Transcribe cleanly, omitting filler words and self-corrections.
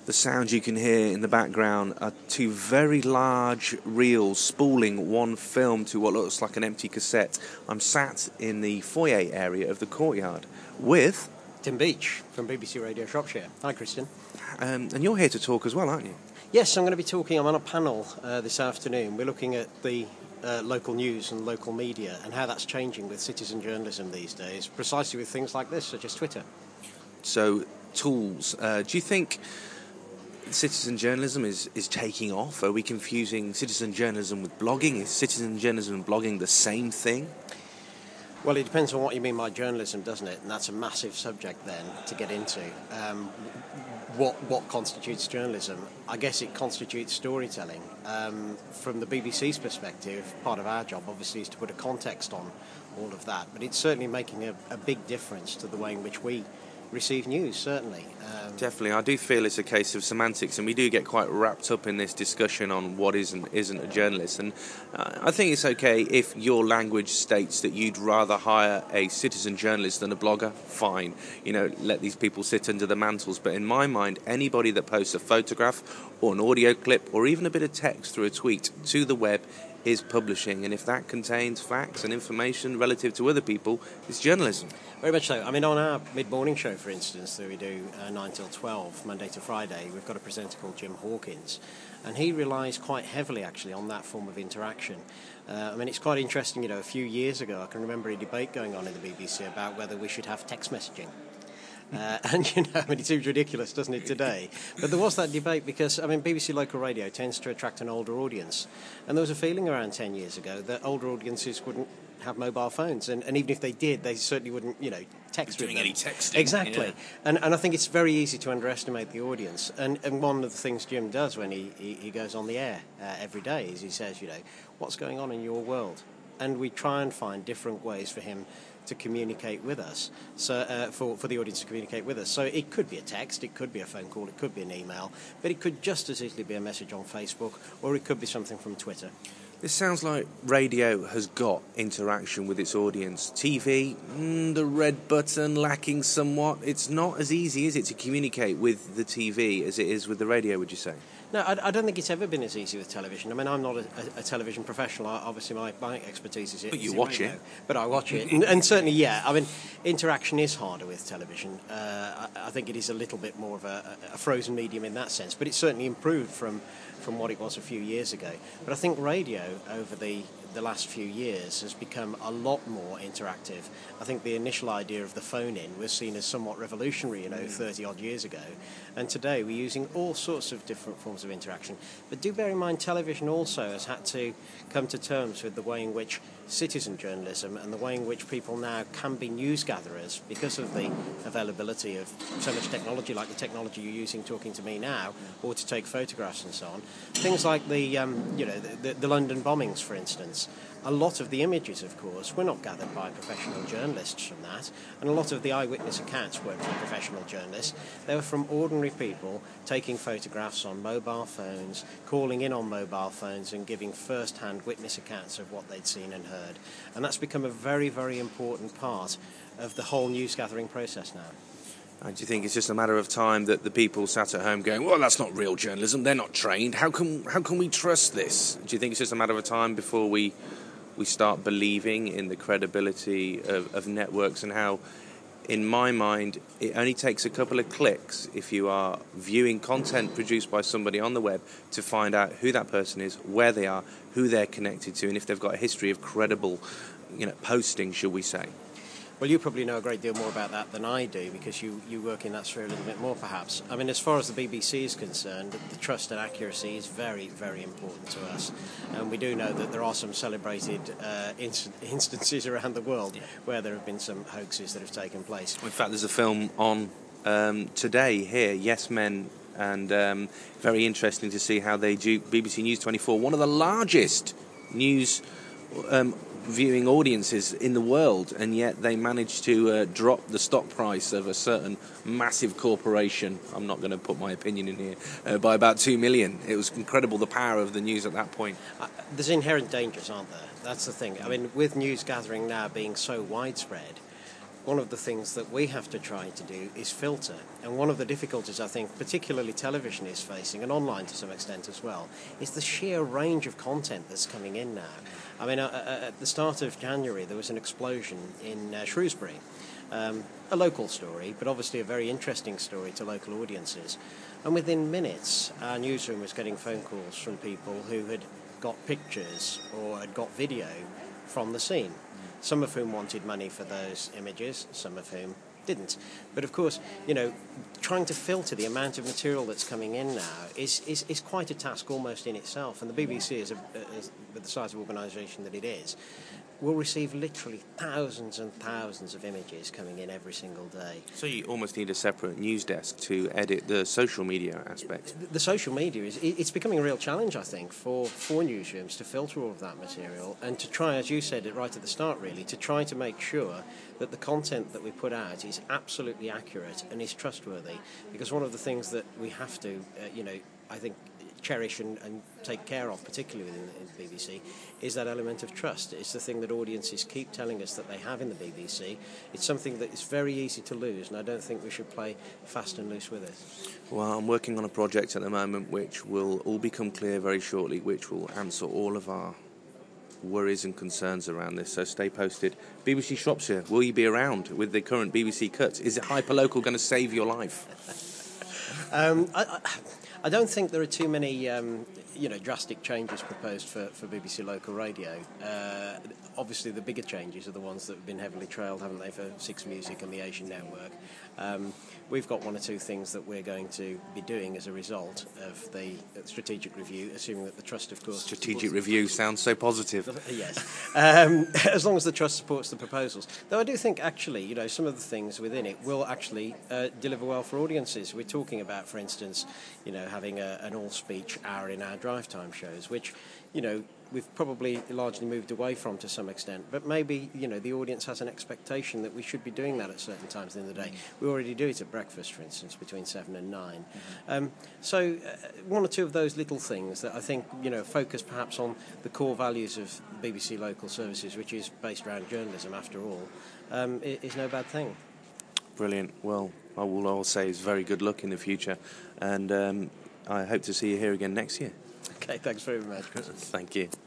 The sounds you can hear in the background are two very large reels spooling one film to what looks like an empty cassette. I'm sat in the foyer area of the courtyard with Tim Beach from BBC Radio Shropshire. Hi, Christian. and you're here to talk as well, aren't you? Yes, I'm going to be talking. I'm on a panel this afternoon. We're looking at the local news and local media and how that's changing with citizen journalism these days, precisely with things like this, such as Twitter. So, tools. Do you think citizen journalism is taking off? Are we confusing citizen journalism with blogging? Is citizen journalism and blogging the same thing? Well, it depends on what you mean by journalism, doesn't it? And that's a massive subject then to get into. What constitutes journalism? I guess it constitutes storytelling. From the BBC's perspective, part of our job obviously is to put a context on all of that, but it's certainly making a big difference to the way in which we receive news, certainly. Definitely. I do feel it's a case of semantics, and we do get quite wrapped up in this discussion on what is and isn't a journalist. And I think it's okay if your language states that you'd rather hire a citizen journalist than a blogger. Fine. Let these people sit under the mantles. But in my mind, anybody that posts a photograph or an audio clip or even a bit of text through a tweet to the web is publishing, and if that contains facts and information relative to other people, it's journalism. Very much so. I mean, on our mid-morning show, for instance, that we do 9 till 12, Monday to Friday, we've got a presenter called Jim Hawkins, and he relies quite heavily, actually, on that form of interaction. It's quite interesting, a few years ago, I can remember a debate going on in the BBC about whether we should have text messaging. It seems ridiculous, doesn't it, today? But there was that debate because, BBC local radio tends to attract an older audience. And there was a feeling around 10 years ago that older audiences wouldn't have mobile phones. And even if they did, they certainly wouldn't, text with them. Doing any texting. Exactly. Yeah. And I think it's very easy to underestimate the audience. And one of the things Jim does when he goes on the air every day is he says, what's going on in your world? And we try and find different ways for him to communicate with us, so for the audience to communicate with us. So it could be a text, it could be a phone call, it could be an email, but it could just as easily be a message on Facebook, or it could be something from Twitter. This sounds like radio has got interaction with its audience. TV, the red button lacking somewhat. It's not as easy, is it, to communicate with the TV as it is with the radio, would you say? No, I don't think it's ever been as easy with television. I'm not a television professional. Obviously, my expertise is in But you watch radio, it. But I watch it. And certainly, yeah. Interaction is harder with television. I think it is a little bit more of a frozen medium in that sense. But it's certainly improved from what it was a few years ago. But I think radio, over the last few years, has become a lot more interactive. I think the initial idea of the phone-in was seen as somewhat revolutionary, 30-odd years ago. And today we're using all sorts of different forms of interaction. But do bear in mind, television also has had to come to terms with the way in which citizen journalism and the way in which people now can be news gatherers because of the availability of so much technology, like the technology you're using talking to me now, or to take photographs and so on. Things like the London bombings, for instance. A lot of the images, of course, were not gathered by professional journalists from that, and a lot of the eyewitness accounts weren't from professional journalists. They were from ordinary people taking photographs on mobile phones, calling in on mobile phones and giving first-hand witness accounts of what they'd seen and heard. And that's become a very, very important part of the whole news-gathering process now. Do you think it's just a matter of time that the people sat at home going, well, that's not real journalism, they're not trained, how can we trust this? Do you think it's just a matter of time before we start believing in the credibility of networks, and how, in my mind, it only takes a couple of clicks if you are viewing content produced by somebody on the web to find out who that person is, where they are, who they're connected to, and if they've got a history of credible, posting, shall we say. Well, you probably know a great deal more about that than I do because you work in that sphere a little bit more, perhaps. As far as the BBC is concerned, the trust and accuracy is very, very important to us. And we do know that there are some celebrated instances around the world where there have been some hoaxes that have taken place. In fact, there's a film on today here, Yes Men, and very interesting to see how they do BBC News 24, one of the largest news viewing audiences in the world, and yet they managed to drop the stock price of a certain massive corporation, I'm not going to put my opinion in here, by about 2 million. It was incredible, the power of the news at that point. There's inherent dangers, aren't there? That's the thing. With news gathering now being so widespread, one of the things that we have to try to do is filter. And one of the difficulties I think particularly television is facing, and online to some extent as well, is the sheer range of content that's coming in now. I mean, at the start of January there was an explosion in Shrewsbury. A local story, but obviously a very interesting story to local audiences. And within minutes, our newsroom was getting phone calls from people who had got pictures or had got video from the scene. Some of whom wanted money for those images, some of whom didn't. But of course, trying to filter the amount of material that's coming in now is quite a task almost in itself. And the BBC, with the size of organisation that it is, will receive literally thousands and thousands of images coming in every single day. So you almost need a separate news desk to edit the social media aspect. The social media it's becoming a real challenge, I think, for newsrooms to filter all of that material and to try, as you said it right at the start really, to try to make sure that the content that we put out is absolutely accurate and is trustworthy. Because one of the things that we have to, I think, cherish and take care of, particularly in the BBC, is that element of trust. It's the thing that audiences keep telling us that they have in the BBC. It's something that is very easy to lose, and I don't think we should play fast and loose with it. Well, I'm working on a project at the moment which will all become clear very shortly, which will answer all of our worries and concerns around this, so stay posted. BBC Shropshire, will you be around with the current BBC cut? Is it Hyperlocal going to save your life? I don't think there are too many drastic changes proposed for BBC Local Radio. Obviously the bigger changes are the ones that have been heavily trailed, haven't they, for Six Music and the Asian Network. We've got one or two things that we're going to be doing as a result of the strategic review, assuming that the Trust, of course... Strategic review sounds so positive. Yes. As long as the Trust supports the proposals. Though I do think, actually, some of the things within it will actually deliver well for audiences. We're talking about, for instance, having an all-speech hour in our drive time shows, which, we've probably largely moved away from to some extent. But maybe, the audience has an expectation that we should be doing that at certain times in the day. We already do it at breakfast, for instance, between 7 and 9. So one or two of those little things that I think, focus perhaps on the core values of BBC Local Services, which is based around journalism, after all, is no bad thing. Brilliant. Well, I will all say is very good luck in the future, and I hope to see you here again next year. Okay, thanks very much, Chris. Thank you.